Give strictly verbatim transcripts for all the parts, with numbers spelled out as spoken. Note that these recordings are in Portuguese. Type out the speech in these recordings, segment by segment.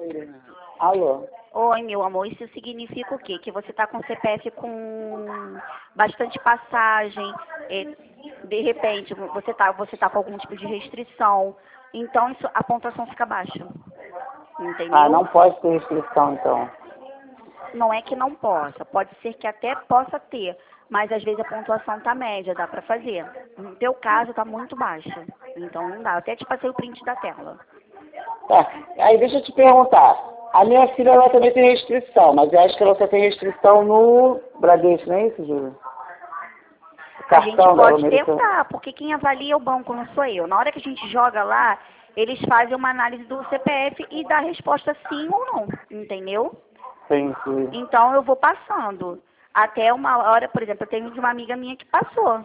Alô? Oi, meu amor, isso significa o quê? Que você está com C P F com bastante passagem, é, de repente você está você tá com algum tipo de restrição, então isso, a pontuação fica baixa, entendeu? Ah, não pode ter restrição, então. Não é que não possa, pode ser que até possa ter, mas às vezes a pontuação tá média, dá para fazer. No teu caso tá muito baixa, então não dá. Eu até te passei o print da tela. Tá, aí deixa eu te perguntar. A minha filha, ela também tem restrição, mas eu acho que ela só tem restrição no Bradesco, não é isso, Júlia? A gente Cartão dela, pode americano. tentar, porque quem avalia o banco não sou eu. Na hora que a gente joga lá, eles fazem uma análise do C P F e dá a resposta sim ou não, entendeu? Entendi. Então eu vou passando. Até uma hora, por exemplo, eu tenho de uma amiga minha que passou,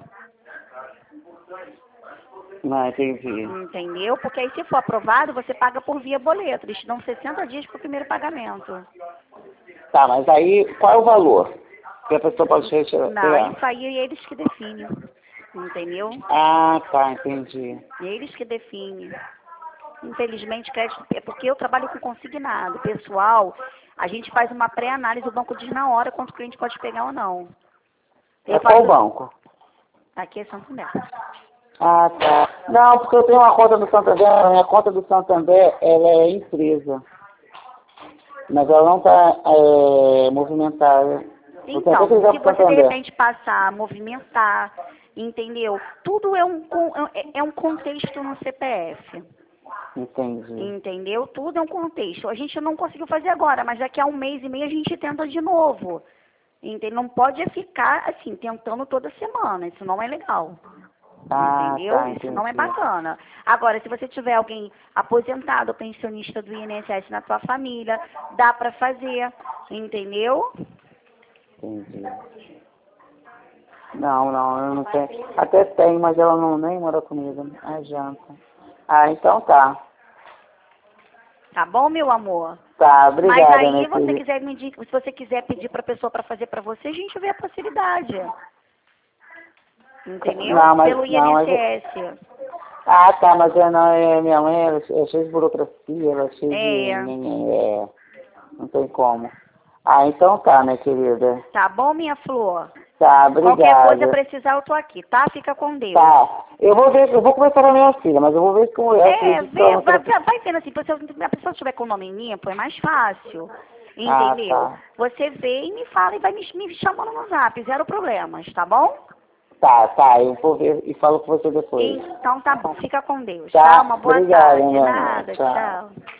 Não, entendi. entendeu? Porque aí se for aprovado, você paga por via boleto. Eles te dão sessenta dias para o primeiro pagamento. Tá, mas aí, qual é o valor que a pessoa pode retirar? Não, isso aí é eles que definem, entendeu? Ah, tá, entendi. Eles que definem. Infelizmente, crédito, é porque eu trabalho com consignado. Pessoal, a gente faz uma pré-análise, o banco diz na hora quanto o cliente pode pegar ou não. É Eu qual faço... banco? Aqui é Santander. Ah, tá. Não, porque eu tenho uma conta do Santander, a minha conta do Santander, ela é empresa. Mas ela não está é, movimentada. Eu tenho até que Então, ligar se pro você de Santander. repente passar a movimentar, entendeu? Tudo é um, con- é é um contexto no C P F. Entendi. Entendeu? Tudo é um contexto. A gente não conseguiu fazer agora, mas daqui a um mês e meio a gente tenta de novo. Entendeu? Não pode ficar assim, tentando toda semana. Isso não é legal. Ah, Entendeu? tá, Isso não é entendi. bacana. Agora, se você tiver alguém aposentado, pensionista do I N S S na tua família, dá pra fazer. Entendeu? Entendi. Não, não, eu não tenho. Até tenho, mas ela não nem mora comigo. A janta. Ah, então tá. Tá bom, meu amor? Tá, Mas obrigada, aí, minha você querida. quiser me di- se você quiser pedir pra pessoa pra fazer pra você, a gente vê a facilidade. Entendeu? Não, mas Pelo não, mas. I N S S. Ah, tá, mas é, não, é, minha mãe ela é cheia de burocracia, ela é cheia de. É. É, não tem como. Ah, então tá, minha querida. Tá bom, minha flor? Tá, Qualquer coisa obrigada. precisar, eu tô aqui, tá? Fica com Deus. Tá. Eu vou ver, eu vou conversar com a minha filha, mas eu vou ver se eu É, acredito que ela vê, não vai, quer. vai vai vendo assim, se a pessoa estiver com o nome limpo, é mais fácil. Ah, Entendeu? tá. Você vê e me fala e vai me, me chamando no zap, zero problemas, tá bom? Tá, tá, eu vou ver e falo com você depois. Então tá bom, fica com Deus, tá? Tá, Uma boa obrigada, tarde. meu amor. Nada, Tchau. tchau.